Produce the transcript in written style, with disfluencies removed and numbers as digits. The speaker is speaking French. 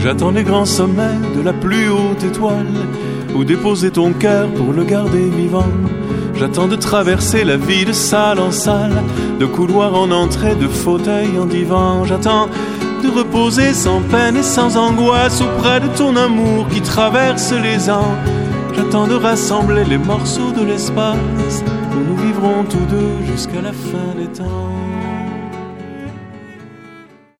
J'attends les grands sommets de la plus haute étoile, où déposer ton cœur pour le garder vivant. J'attends de traverser la vie de salle en salle, de couloir en entrée, de fauteuil en divan. J'attends de reposer sans peine et sans angoisse auprès de ton amour qui traverse les ans. J'attends de rassembler les morceaux de l'espace où nous vivrons tous deux jusqu'à la fin des temps.